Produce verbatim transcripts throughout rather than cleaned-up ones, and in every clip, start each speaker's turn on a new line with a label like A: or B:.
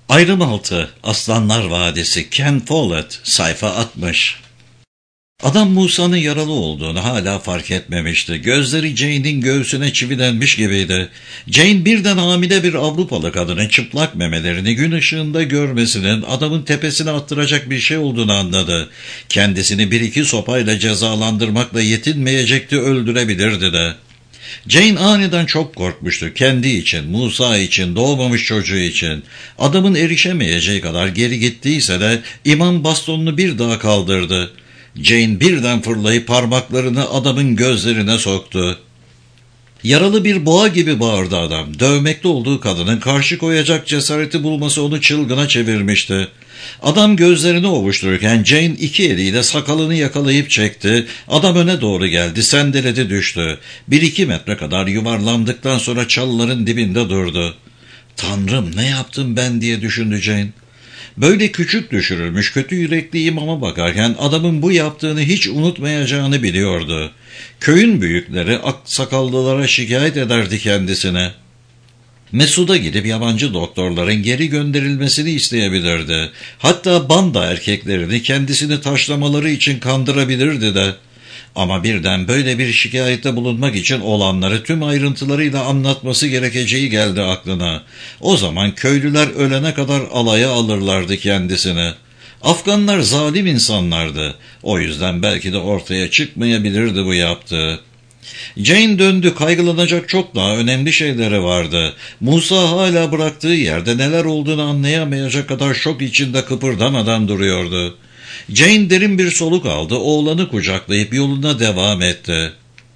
A: Ayrım altı, Aslanlar Vadisi, Ken Follett, sayfa altmış. Adam Musa'nın yaralı olduğunu hala fark etmemişti. Gözleri Jane'in göğsüne çivilenmiş gibiydi. Jane birden hamile bir Avrupalı kadının çıplak memelerini gün ışığında görmesinin adamın tepesine attıracak bir şey olduğunu anladı. Kendisini bir iki sopayla cezalandırmakla yetinmeyecekti, öldürebilirdi de. Jane aniden çok korkmuştu. Kendi için, Musa için, doğmamış çocuğu için. Adamın erişemeyeceği kadar geri gittiyse de imam bastonunu bir daha kaldırdı. Jane birden fırlayıp parmaklarını adamın gözlerine soktu. Yaralı bir boğa gibi bağırdı adam. Dövmekte olduğu kadının karşı koyacak cesareti bulması onu çılgına çevirmişti. Adam gözlerini ovuştururken Jane iki eliyle sakalını yakalayıp çekti. Adam öne doğru geldi, sendeledi, düştü. Bir iki metre kadar yuvarlandıktan sonra çalıların dibinde durdu. "Tanrım, ne yaptım ben?" diye düşündü Jane. Böyle küçük düşürülmüş kötü yürekli imama bakarken adamın bu yaptığını hiç unutmayacağını biliyordu. Köyün büyükleri aksakallılara şikayet ederdi kendisine. Mesud'a gidip yabancı doktorların geri gönderilmesini isteyebilirdi. Hatta banda erkeklerini kendisini taşlamaları için kandırabilirdi de. Ama birden böyle bir şikayette bulunmak için olanları tüm ayrıntılarıyla anlatması gerekeceği geldi aklına. O zaman köylüler ölene kadar alaya alırlardı kendisini. Afganlar zalim insanlardı. O yüzden belki de ortaya çıkmayabilirdi bu yaptığı. Jane döndü. Kaygılanacak çok daha önemli şeyleri vardı. Musa hala bıraktığı yerde neler olduğunu anlayamayacak kadar şok içinde kıpırdamadan duruyordu. Jane derin bir soluk aldı, oğlanı kucaklayıp yoluna devam etti.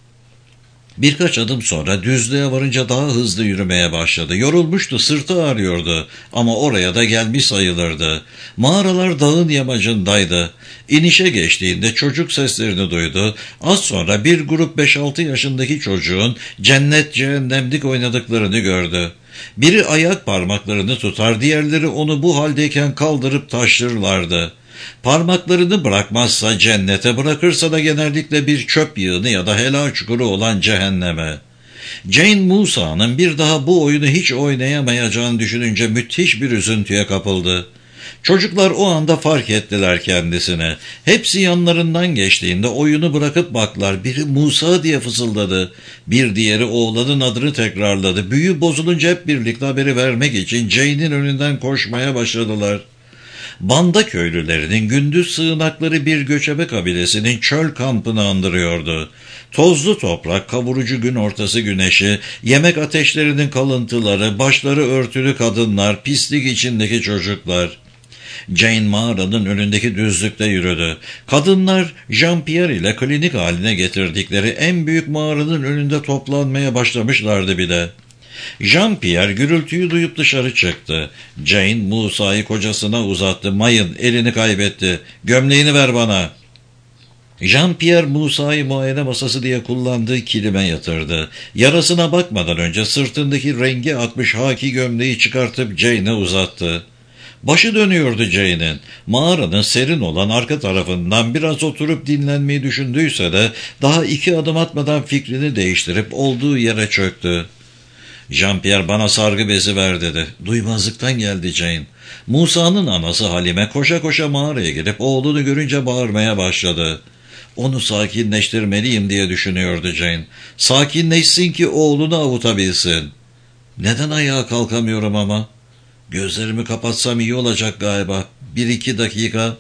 A: Birkaç adım sonra düzlüğe varınca daha hızlı yürümeye başladı. Yorulmuştu, sırtı ağrıyordu ama oraya da gelmiş sayılırdı. Mağaralar dağın yamacındaydı. İnişe geçtiğinde çocuk seslerini duydu. Az sonra bir grup beş altı yaşındaki çocuğun cennet cehennemlik oynadıklarını gördü. Biri ayak parmaklarını tutar, diğerleri onu bu haldeyken kaldırıp taşırlardı. Parmaklarını bırakmazsa cennete, bırakırsa da genellikle bir çöp yığını ya da helal çukuru olan cehenneme. Jane Musa'nın bir daha bu oyunu hiç oynayamayacağını düşününce müthiş bir üzüntüye kapıldı. Çocuklar o anda fark ettiler kendisini. Hepsi yanlarından geçtiğinde oyunu bırakıp baklar. Biri Musa diye fısıldadı. Bir diğeri oğlanın adını tekrarladı. Büyü bozulunca hep birlikte haberi vermek için Jane'in önünden koşmaya başladılar. Banda köylülerinin gündüz sığınakları bir göçebe kabilesinin çöl kampını andırıyordu. Tozlu toprak, kavurucu gün ortası güneşi, yemek ateşlerinin kalıntıları, başları örtülü kadınlar, pislik içindeki çocuklar. Jane mağaranın önündeki düzlükte yürüdü. Kadınlar Jean-Pierre ile klinik haline getirdikleri en büyük mağaranın önünde toplanmaya başlamışlardı bile. Jean-Pierre gürültüyü duyup dışarı çıktı. Jane Musa'yı kocasına uzattı. "Mayın, elini kaybetti. Gömleğini ver bana." Jean-Pierre Musa'yı muayene masası diye kullandığı kilime yatırdı. Yarasına bakmadan önce sırtındaki rengi atmış haki gömleği çıkartıp Jane'e uzattı. Başı dönüyordu Jane'in. Mağaranın serin olan arka tarafından biraz oturup dinlenmeyi düşündüyse de daha iki adım atmadan fikrini değiştirip olduğu yere çöktü. "Jean-Pierre, bana sargı bezi ver," dedi. Duymazlıktan geldi Jane. Musa'nın anası Halime koşa koşa mağaraya girip oğlunu görünce bağırmaya başladı. Onu sakinleştirmeliyim diye düşünüyordu Jane. Sakinleşsin ki oğlunu avutabilsin. Neden ayağa kalkamıyorum ama? Gözlerimi kapatsam iyi olacak galiba. Bir iki dakika.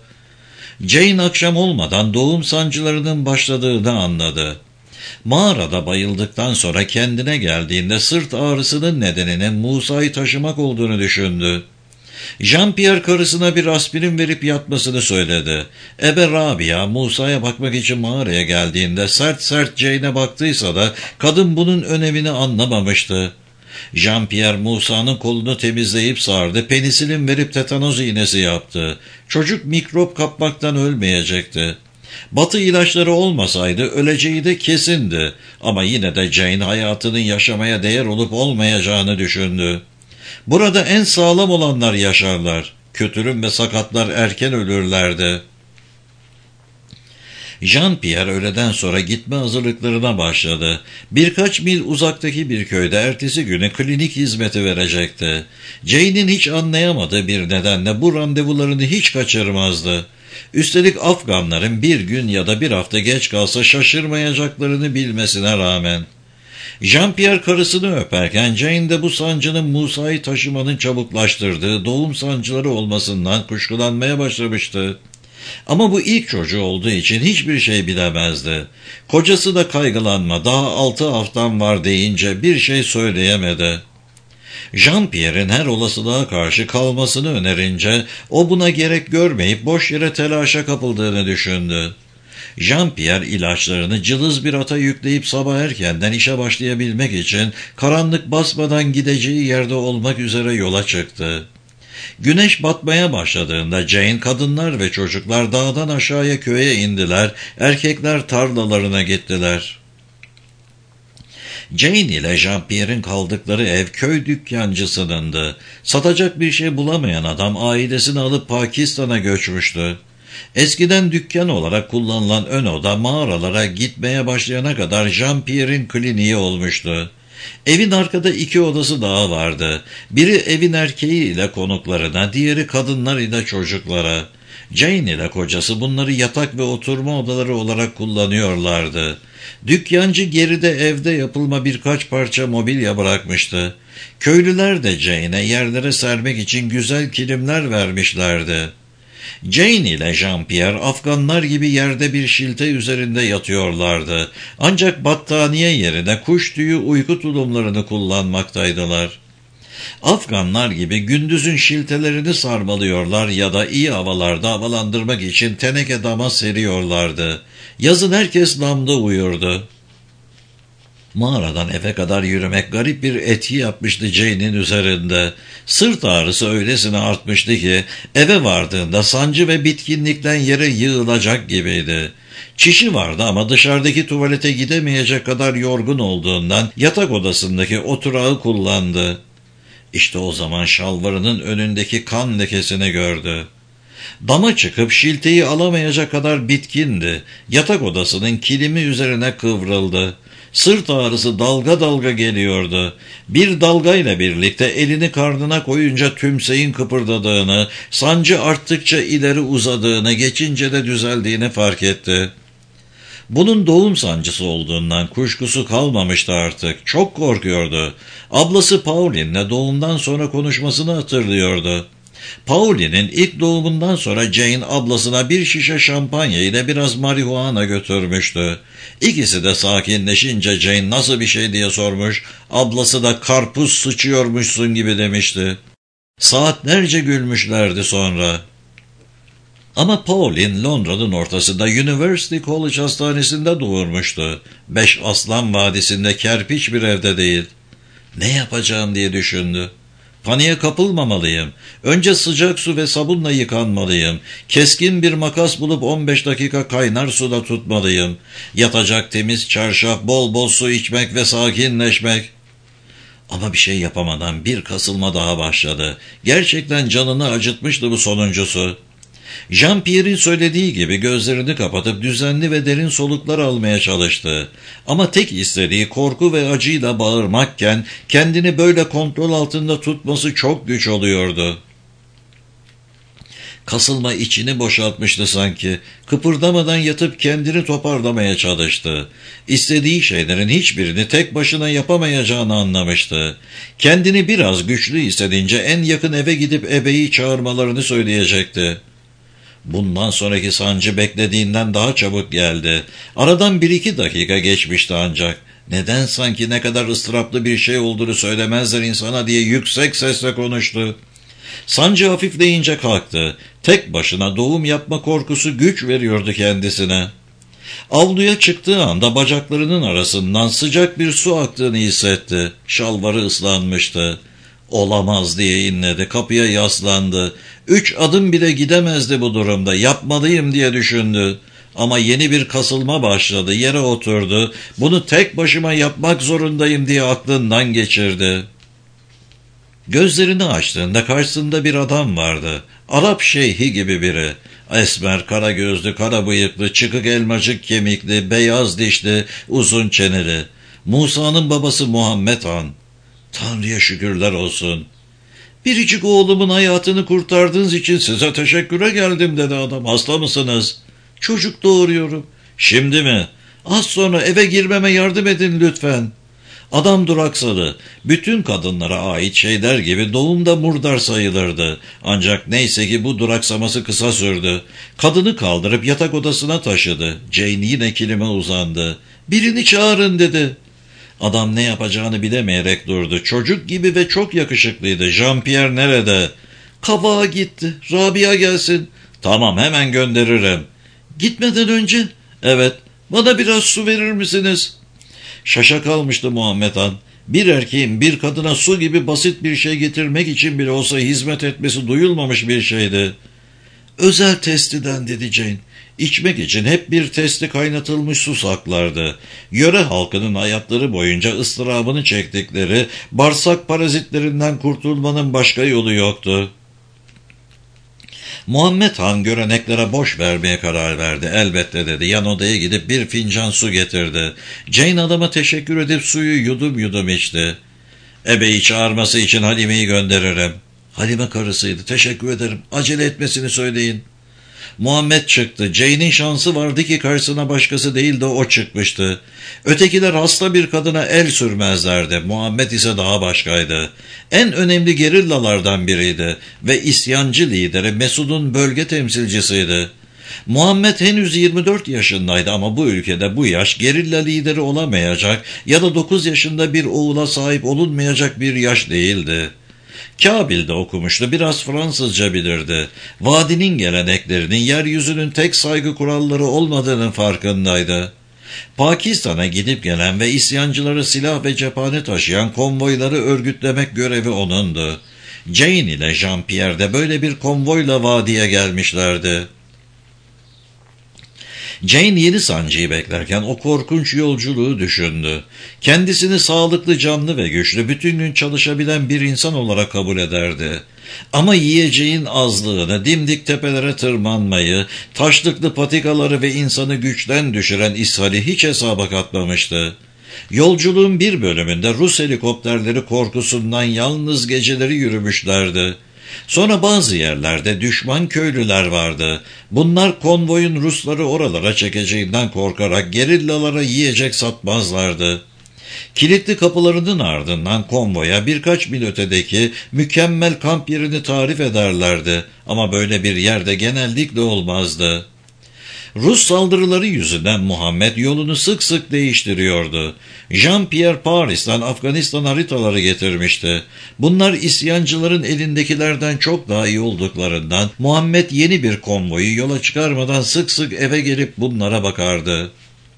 A: Jane akşam olmadan doğum sancılarının başladığını anladı. Mağarada bayıldıktan sonra kendine geldiğinde sırt ağrısının nedeninin Musa'yı taşımak olduğunu düşündü. Jean-Pierre karısına bir aspirin verip yatmasını söyledi. Ebe Rabia Musa'ya bakmak için mağaraya geldiğinde sert sert Jane'e baktıysa da kadın bunun önemini anlamamıştı. Jean-Pierre Musa'nın kolunu temizleyip sardı, penisilin verip tetanoz iğnesi yaptı. Çocuk mikrop kapmaktan ölmeyecekti. Batı ilaçları olmasaydı öleceği de kesindi ama yine de Jane hayatının yaşamaya değer olup olmayacağını düşündü. Burada en sağlam olanlar yaşarlar, kötürüm ve sakatlar erken ölürlerdi. Jean-Pierre öğleden sonra gitme hazırlıklarına başladı. Birkaç mil uzaktaki bir köyde ertesi günü klinik hizmeti verecekti. Jane'in hiç anlayamadığı bir nedenle bu randevularını hiç kaçırmazdı. Üstelik Afganların bir gün ya da bir hafta geç kalsa şaşırmayacaklarını bilmesine rağmen. Jean-Pierre karısını öperken Jane de bu sancının Musa'yı taşımanın çabuklaştırdığı doğum sancıları olmasından kuşkulanmaya başlamıştı. Ama bu ilk çocuğu olduğu için hiçbir şey bilemezdi. Kocası da kaygılanma, daha altı haftam var deyince bir şey söyleyemedi. Jean-Pierre'in her olasılığa karşı kalmasını önerince o buna gerek görmeyip boş yere telaşa kapıldığını düşündü. Jean-Pierre ilaçlarını cılız bir ata yükleyip sabah erkenden işe başlayabilmek için karanlık basmadan gideceği yerde olmak üzere yola çıktı. Güneş batmaya başladığında Jane, kadınlar ve çocuklar dağdan aşağıya köye indiler, erkekler tarlalarına gittiler. Jane ile Jean-Pierre'in kaldıkları ev köy dükkancısınındı. Satacak bir şey bulamayan adam ailesini alıp Pakistan'a göçmüştü. Eskiden dükkan olarak kullanılan ön oda mağaralara gitmeye başlayana kadar Jean-Pierre'in kliniği olmuştu. Evin arkada iki odası daha vardı. Biri evin erkeği ile konuklarına, diğeri kadınlar ile çocuklara. Jane ile kocası bunları yatak ve oturma odaları olarak kullanıyorlardı. Dükkancı geride evde yapılma birkaç parça mobilya bırakmıştı. Köylüler de Jane'e yerlere sermek için güzel kilimler vermişlerdi. Jane ile Jean-Pierre Afganlar gibi yerde bir şilte üzerinde yatıyorlardı. Ancak battaniye yerine kuş tüyü uyku tulumlarını kullanmaktaydılar. Afganlar gibi gündüzün şiltelerini sarmalıyorlar ya da iyi havalarda havalandırmak için teneke dama seriyorlardı. Yazın herkes damda uyurdu. Mağaradan eve kadar yürümek garip bir etki yapmıştı Jane'in üzerinde. Sırt ağrısı öylesine artmıştı ki eve vardığında sancı ve bitkinlikten yere yığılacak gibiydi. Çişi vardı ama dışarıdaki tuvalete gidemeyecek kadar yorgun olduğundan yatak odasındaki oturağı kullandı. İşte o zaman şalvarının önündeki kan lekesini gördü. Dama çıkıp şilteyi alamayacak kadar bitkindi. Yatak odasının kilimi üzerine kıvrıldı. Sırt ağrısı dalga dalga geliyordu. Bir dalgayla birlikte elini karnına koyunca tümseyin kıpırdadığını, sancı arttıkça ileri uzadığını, geçince de düzeldiğini fark etti. Bunun doğum sancısı olduğundan kuşkusu kalmamıştı artık. Çok korkuyordu. Ablası Pauline'le doğumdan sonra konuşmasını hatırlıyordu. Pauline'in ilk doğumundan sonra Jane ablasına bir şişe şampanya ile biraz marihuana götürmüştü. İkisi de sakinleşince Jane nasıl bir şey diye sormuş, ablası da karpuz sıçıyormuşsun gibi demişti. Saatlerce gülmüşlerdi sonra. Ama Pauline Londra'nın ortasında University College Hastanesi'nde doğurmuştu. Beş Aslan Vadisi'nde kerpiç bir evde değil. Ne yapacağım diye düşündü. Paniğe kapılmamalıyım. Önce sıcak su ve sabunla yıkanmalıyım. Keskin bir makas bulup on beş dakika kaynar suda tutmalıyım. Yatacak temiz çarşaf, bol bol su içmek ve sakinleşmek. Ama bir şey yapamadan bir kasılma daha başladı. Gerçekten canını acıtmıştı bu sonuncusu. Jean-Pierre'in söylediği gibi gözlerini kapatıp düzenli ve derin soluklar almaya çalıştı. Ama tek istediği korku ve acıyla bağırmakken kendini böyle kontrol altında tutması çok güç oluyordu. Kasılma içini boşaltmıştı sanki. Kıpırdamadan yatıp kendini toparlamaya çalıştı. İstediği şeylerin hiçbirini tek başına yapamayacağını anlamıştı. Kendini biraz güçlü hissedince en yakın eve gidip ebeyi çağırmalarını söyleyecekti. Bundan sonraki sancı beklediğinden daha çabuk geldi. Aradan bir iki dakika geçmişti ancak. Neden sanki ne kadar ıstıraplı bir şey olduğunu söylemezler insana diye yüksek sesle konuştu. Sancı hafifleyince kalktı. Tek başına doğum yapma korkusu güç veriyordu kendisine. Avluya çıktığı anda bacaklarının arasından sıcak bir su aktığını hissetti. Şalvarı ıslanmıştı. Olamaz diye inledi, kapıya yaslandı. Üç adım bile gidemezdi bu durumda, yapmalıyım diye düşündü. Ama yeni bir kasılma başladı, yere oturdu. Bunu tek başıma yapmak zorundayım diye aklından geçirdi. Gözlerini açtığında karşısında bir adam vardı. Arap şeyhi gibi biri. Esmer, kara gözlü, kara bıyıklı, çıkık elmacık kemikli, beyaz dişli, uzun çeneli. Musa'nın babası Muhammed Han. Tanrı'ya şükürler olsun. Biricik oğlumun hayatını kurtardığınız için size teşekküre geldim dedi adam. Hasta mısınız? Çocuk doğuruyorum. Şimdi mi? Az sonra eve girmeme yardım edin lütfen. Adam duraksadı. Bütün kadınlara ait şeyler gibi doğumda murdar sayılırdı. Ancak neyse ki bu duraksaması kısa sürdü. Kadını kaldırıp yatak odasına taşıdı. Jane yine kilime uzandı. Birini çağırın dedi. Adam ne yapacağını bilemeyerek durdu. Çocuk gibi ve çok yakışıklıydı. Jean-Pierre nerede? Kabağa gitti. Rabia gelsin. Tamam, hemen gönderirim. Gitmeden önce? Evet. Bana biraz su verir misiniz? Şaşa kalmıştı Muhammed Han. Bir erkeğin bir kadına su gibi basit bir şey getirmek için bile olsa hizmet etmesi duyulmamış bir şeydi. Özel testiden dedi Jane. İçmek için hep bir testi kaynatılmış su saklardı. Yöre halkının hayatları boyunca ıstırabını çektikleri bağırsak parazitlerinden kurtulmanın başka yolu yoktu. Muhammed Han göreneklere boş vermeye karar verdi. Elbette dedi. Yan odaya gidip bir fincan su getirdi. Jane adama teşekkür edip suyu yudum yudum içti. Ebeyi çağırması için Halime'yi gönderirim. Halime karısıydı. Teşekkür ederim. Acele etmesini söyleyin. Muhammed çıktı. Jane'in şansı vardı ki karşısına başkası değil de o çıkmıştı. Ötekiler hasta bir kadına el sürmezlerdi. Muhammed ise daha başkaydı. En önemli gerillalardan biriydi ve isyancı lideri Mesud'un bölge temsilcisiydi. Muhammed henüz yirmi dört yaşındaydı ama bu ülkede bu yaş gerilla lideri olamayacak ya da dokuz yaşında bir oğula sahip olunmayacak bir yaş değildi. Kabil'de okumuştu, biraz Fransızca bilirdi. Vadinin geleneklerinin yeryüzünün tek saygı kuralları olmadığının farkındaydı. Pakistan'a gidip gelen ve isyancıları silah ve cephane taşıyan konvoyları örgütlemek görevi onundu. Jane ile Jean-Pierre de böyle bir konvoyla vadiye gelmişlerdi. Jane yeni sancıyı beklerken o korkunç yolculuğu düşündü. Kendisini sağlıklı, canlı ve güçlü, bütün gün çalışabilen bir insan olarak kabul ederdi. Ama yiyeceğin azlığını, dimdik tepelere tırmanmayı, taşlıklı patikaları ve insanı güçten düşüren ishali hiç hesaba katmamıştı. Yolculuğun bir bölümünde Rus helikopterleri korkusundan yalnız geceleri yürümüşlerdi. Sonra bazı yerlerde düşman köylüler vardı. Bunlar konvoyun Rusları oralara çekeceğinden korkarak gerillalara yiyecek satmazlardı. Kilitli kapılarının ardından konvoya birkaç mil ötedeki mükemmel kamp yerini tarif ederlerdi. Ama böyle bir yerde genellikle olmazdı. Rus saldırıları yüzünden Muhammed yolunu sık sık değiştiriyordu. Jean-Pierre Paris'ten Afganistan haritaları getirmişti. Bunlar isyancıların elindekilerden çok daha iyi olduklarından Muhammed yeni bir konvoyu yola çıkarmadan sık sık eve gelip bunlara bakardı.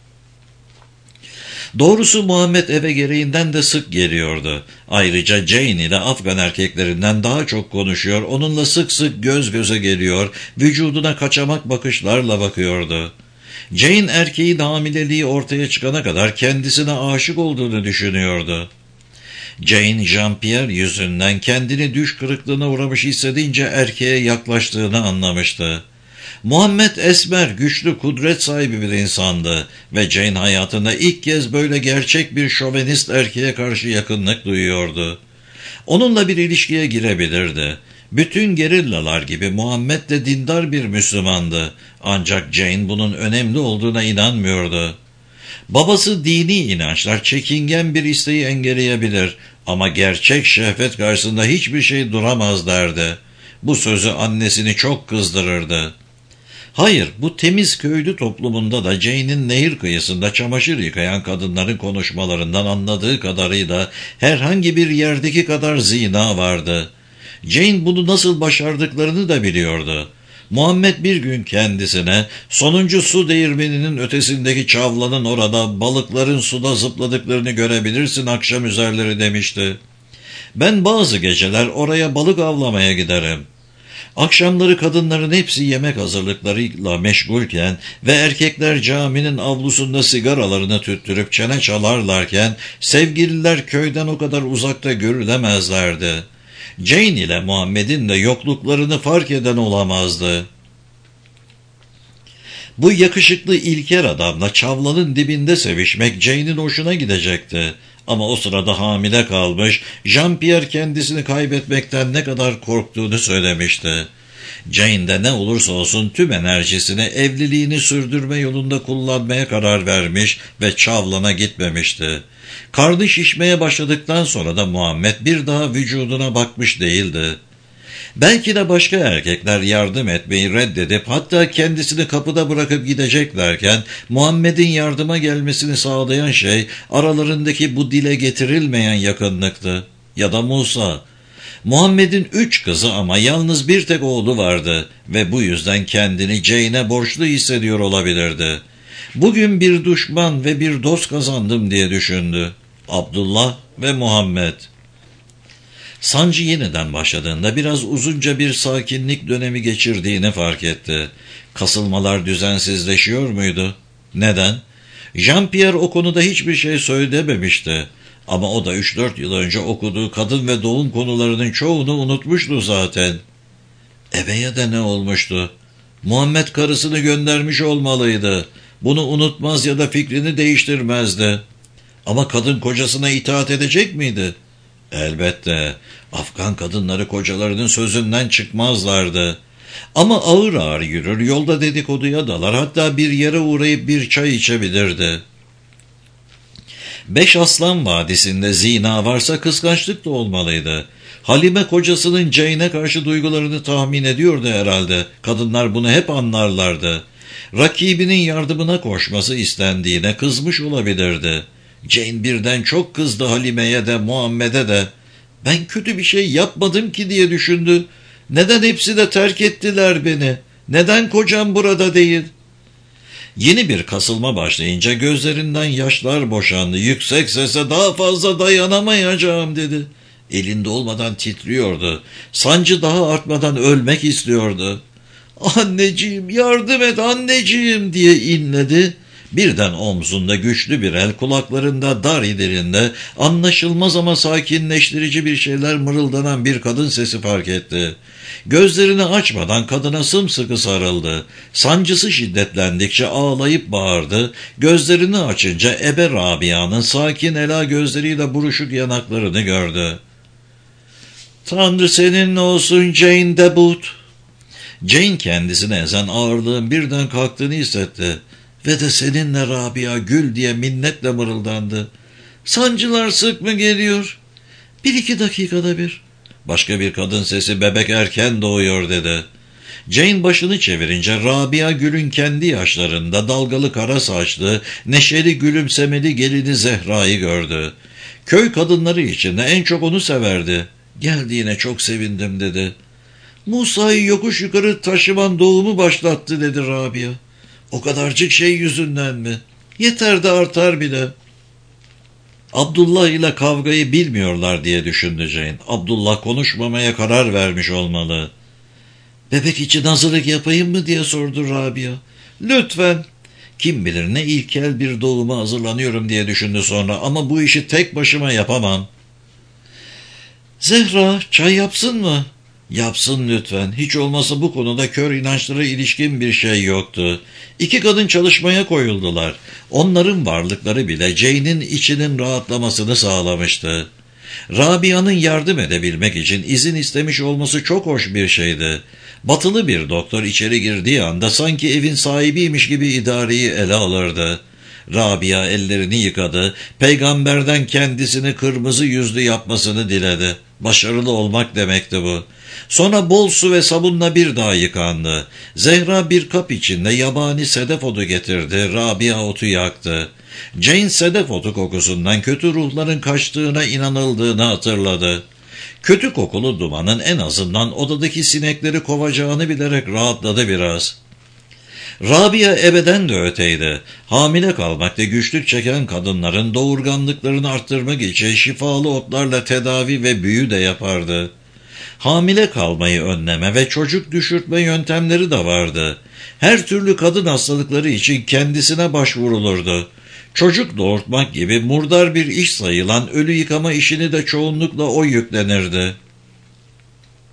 A: Doğrusu Muhammed eve gereğinden de sık geliyordu. Ayrıca Jane ile Afgan erkeklerinden daha çok konuşuyor, onunla sık sık göz göze geliyor, vücuduna kaçamak bakışlarla bakıyordu. Jane erkeğin hamileliği ortaya çıkana kadar kendisine aşık olduğunu düşünüyordu. Jane, Jean-Pierre yüzünden kendini düş kırıklığına uğramış hissedince erkeğe yaklaştığını anlamıştı. Muhammed esmer, güçlü, kudret sahibi bir insandı ve Jane hayatında ilk kez böyle gerçek bir şovenist erkeğe karşı yakınlık duyuyordu. Onunla bir ilişkiye girebilirdi. Bütün gerillalar gibi Muhammed de dindar bir Müslümandı. Ancak Jane bunun önemli olduğuna inanmıyordu. Babası dini inançlar çekingen bir isteği engelleyebilir ama gerçek şehvet karşısında hiçbir şey duramaz derdi. Bu sözü annesini çok kızdırırdı. Hayır, bu temiz köylü toplumunda da Jane'in nehir kıyısında çamaşır yıkayan kadınların konuşmalarından anladığı kadarıyla herhangi bir yerdeki kadar zina vardı. Jane bunu nasıl başardıklarını da biliyordu. Muhammed bir gün kendisine sonuncu su değirmeninin ötesindeki çavlanın orada balıkların suda zıpladıklarını görebilirsin akşam üzerleri demişti. Ben bazı geceler oraya balık avlamaya giderim. Akşamları kadınların hepsi yemek hazırlıklarıyla meşgulken ve erkekler caminin avlusunda sigaralarını tüttürüp çene çalarlarken sevgililer köyden o kadar uzakta görülemezlerdi. Jane ile Muhammed'in de yokluklarını fark eden olamazdı. Bu yakışıklı İlker adamla Çavla'nın dibinde sevişmek Jane'in hoşuna gidecekti. Ama o sırada hamile kalmış, Jean-Pierre kendisini kaybetmekten ne kadar korktuğunu söylemişti. Jane de ne olursa olsun tüm enerjisini evliliğini sürdürme yolunda kullanmaya karar vermiş ve Çavlan'a gitmemişti. Karnı şişmeye başladıktan sonra da Muhammed bir daha vücuduna bakmış değildi. Belki de başka erkekler yardım etmeyi reddedip hatta kendisini kapıda bırakıp gideceklerken Muhammed'in yardıma gelmesini sağlayan şey aralarındaki bu dile getirilmeyen yakınlıktı. Ya da Musa. Muhammed'in üç kızı ama yalnız bir tek oğlu vardı ve bu yüzden kendini Jane'e borçlu hissediyor olabilirdi. Bugün bir düşman ve bir dost kazandım diye düşündü. Abdullah ve Muhammed. Sancı yeniden başladığında biraz uzunca bir sakinlik dönemi geçirdiğini fark etti. Kasılmalar düzensizleşiyor muydu? Neden? Jean-Pierre o konuda hiçbir şey söylememişti. Ama o da üç dört yıl önce okuduğu kadın ve doğum konularının çoğunu unutmuştu zaten. Ebe'ye de ne olmuştu? Muhammed karısını göndermiş olmalıydı. Bunu unutmaz ya da fikrini değiştirmezdi. Ama kadın kocasına itaat edecek miydi? Elbette. Afgan kadınları kocalarının sözünden çıkmazlardı. Ama ağır ağır yürür, yolda dedikoduya dalar, hatta bir yere uğrayıp bir çay içebilirdi. Beş Aslan Vadisi'nde zina varsa kıskançlık da olmalıydı. Halime kocasının Jane'e karşı duygularını tahmin ediyordu herhalde. Kadınlar bunu hep anlarlardı. Rakibinin yardımına koşması istendiğine kızmış olabilirdi. Jane birden çok kızdı Halime'ye de Muhammed'e de. Ben kötü bir şey yapmadım ki diye düşündü. Neden hepsi de terk ettiler beni? Neden kocam burada değil? Yeni bir kasılma başlayınca gözlerinden yaşlar boşandı. Yüksek sesle daha fazla dayanamayacağım dedi. Elinde olmadan titriyordu. Sancı daha artmadan ölmek istiyordu. Anneciğim yardım et anneciğim diye inledi. Birden omzunda güçlü bir el, kulaklarında dar idirinde anlaşılmaz ama sakinleştirici bir şeyler mırıldanan bir kadın sesi fark etti. Gözlerini açmadan kadına sımsıkı sarıldı. Sancısı şiddetlendikçe ağlayıp bağırdı. Gözlerini açınca Ebe Rabia'nın sakin ela gözleriyle buruşuk yanaklarını gördü. "Tanrı seninle olsun Jane Debut." Jane kendisini ezen ağırlığın birden kalktığını hissetti. "Ve de seninle Rabia Gül" diye minnetle mırıldandı. "Sancılar sık mı geliyor?" "Bir iki dakikada bir." Başka bir kadın sesi "Bebek erken doğuyor" dedi. Jane başını çevirince Rabia Gül'ün kendi yaşlarında dalgalı kara saçlı, neşeli gülümsemeli gelini Zehra'yı gördü. Köy kadınları içinde en çok onu severdi. "Geldiğine çok sevindim" dedi. "Musa'yı yokuş yukarı taşıman doğumu başlattı" dedi Rabia. "O kadarcık şey yüzünden mi? Yeter de artar bile." Abdullah ile kavgayı bilmiyorlar diye düşündü Jane. Abdullah konuşmamaya karar vermiş olmalı. "Bebek için hazırlık yapayım mı?" diye sordu Rabia. "Lütfen." Kim bilir ne ilkel bir doğuma hazırlanıyorum diye düşündü sonra, ama bu işi tek başıma yapamam. "Zehra çay yapsın mı?" "Yapsın lütfen." Hiç olmasa bu konuda kör inançlara ilişkin bir şey yoktu. İki kadın çalışmaya koyuldular. Onların varlıkları bile Jane'in içinin rahatlamasını sağlamıştı. Rabia'nın yardım edebilmek için izin istemiş olması çok hoş bir şeydi. Batılı bir doktor içeri girdiği anda sanki evin sahibiymiş gibi idareyi ele alırdı. Rabia ellerini yıkadı, peygamberden kendisini kırmızı yüzlü yapmasını diledi. Başarılı olmak demekti bu. Sonra bol su ve sabunla bir daha yıkandı. Zehra bir kap içinde yabani sedef otu getirdi, Rabia otu yaktı. Jane sedef otu kokusundan kötü ruhların kaçtığına inanıldığını hatırladı. Kötü kokulu dumanın en azından odadaki sinekleri kovacağını bilerek rahatladı biraz. Rabia ebeden de öteydi. Hamile kalmakta güçlük çeken kadınların doğurganlıklarını arttırmak için şifalı otlarla tedavi ve büyü de yapardı. Hamile kalmayı önleme ve çocuk düşürtme yöntemleri de vardı. Her türlü kadın hastalıkları için kendisine başvurulurdu. Çocuk doğurtmak gibi murdar bir iş sayılan ölü yıkama işini de çoğunlukla o yüklenirdi.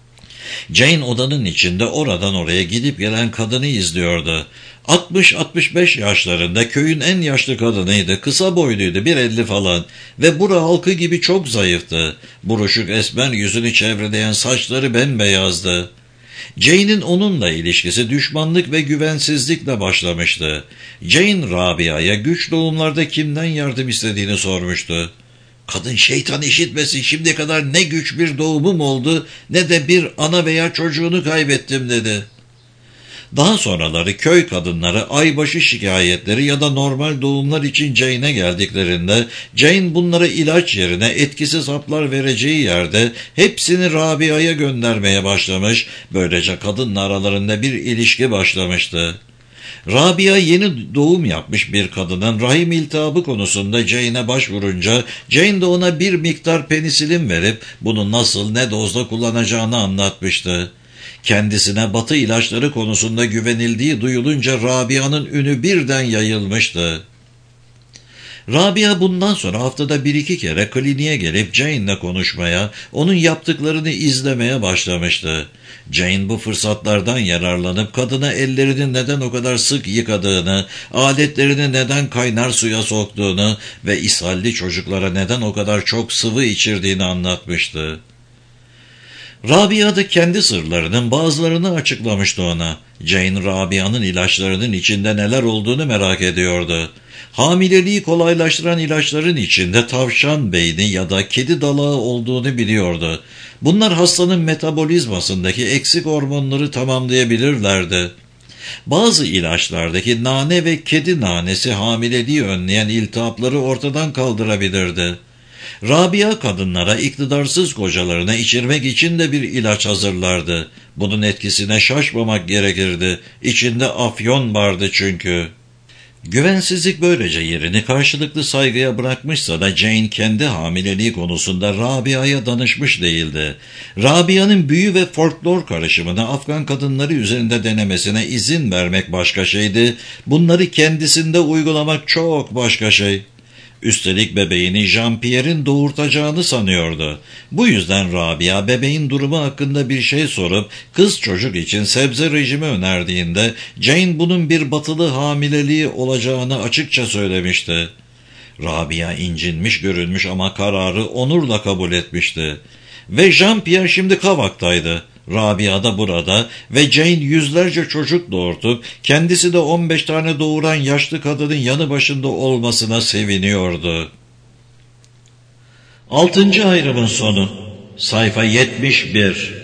A: Jane odanın içinde oradan oraya gidip gelen kadını izliyordu. altmış altmış beş yaşlarında, köyün en yaşlı kadınıydı, kısa boyluydu, bir elli falan ve bura halkı gibi çok zayıftı. Buruşuk esmer yüzünü çevreleyen saçları bembeyazdı. Jane'in onunla ilişkisi düşmanlık ve güvensizlikle başlamıştı. Jane, Rabia'ya güç doğumlarda kimden yardım istediğini sormuştu. "Kadın şeytan işitmesin, şimdiye kadar ne güç bir doğumum oldu ne de bir ana veya çocuğunu kaybettim" dedi. Daha sonraları köy kadınları aybaşı şikayetleri ya da normal doğumlar için Jane'e geldiklerinde Jane bunlara ilaç yerine etkisiz haplar vereceği yerde hepsini Rabia'ya göndermeye başlamış, böylece kadınla aralarında bir ilişki başlamıştı. Rabia yeni doğum yapmış bir kadının rahim iltihabı konusunda Jane'e başvurunca Jane de ona bir miktar penisilin verip bunu nasıl ne dozda kullanacağını anlatmıştı. Kendisine batı ilaçları konusunda güvenildiği duyulunca Rabia'nın ünü birden yayılmıştı. Rabia bundan sonra haftada bir iki kere kliniğe gelip Jane'le konuşmaya, onun yaptıklarını izlemeye başlamıştı. Jane bu fırsatlardan yararlanıp kadına ellerini neden o kadar sık yıkadığını, aletlerini neden kaynar suya soktuğunu ve ishalli çocuklara neden o kadar çok sıvı içirdiğini anlatmıştı. Rabia da kendi sırlarının bazılarını açıklamıştı ona. Jane, Rabia'nın ilaçlarının içinde neler olduğunu merak ediyordu. Hamileliği kolaylaştıran ilaçların içinde tavşan beyni ya da kedi dalağı olduğunu biliyordu. Bunlar hastanın metabolizmasındaki eksik hormonları tamamlayabilirlerdi. Bazı ilaçlardaki nane ve kedi nanesi hamileliği önleyen iltihapları ortadan kaldırabilirdi. Rabia kadınlara iktidarsız kocalarına içirmek için de bir ilaç hazırlardı. Bunun etkisine şaşmamak gerekirdi. İçinde afyon vardı çünkü. Güvensizlik böylece yerini karşılıklı saygıya bırakmışsa da Jane kendi hamileliği konusunda Rabia'ya danışmış değildi. Rabia'nın büyü ve folklor karışımını Afgan kadınları üzerinde denemesine izin vermek başka şeydi. Bunları kendisinde uygulamak çok başka şey. Üstelik bebeğini Jean-Pierre'in doğurtacağını sanıyordu. Bu yüzden Rabia bebeğin durumu hakkında bir şey sorup kız çocuk için sebze rejimi önerdiğinde Jane bunun bir batılı hamileliği olacağını açıkça söylemişti. Rabia incinmiş görünmüş ama kararı onurla kabul etmişti. Ve Jean-Pierre şimdi Kavak'taydı. Rabia da burada ve Jane yüzlerce çocuk doğurtup kendisi de on beş tane doğuran yaşlı kadının yanı başında olmasına seviniyordu. Altıncı ayrımın sonu. Sayfa yetmiş bir.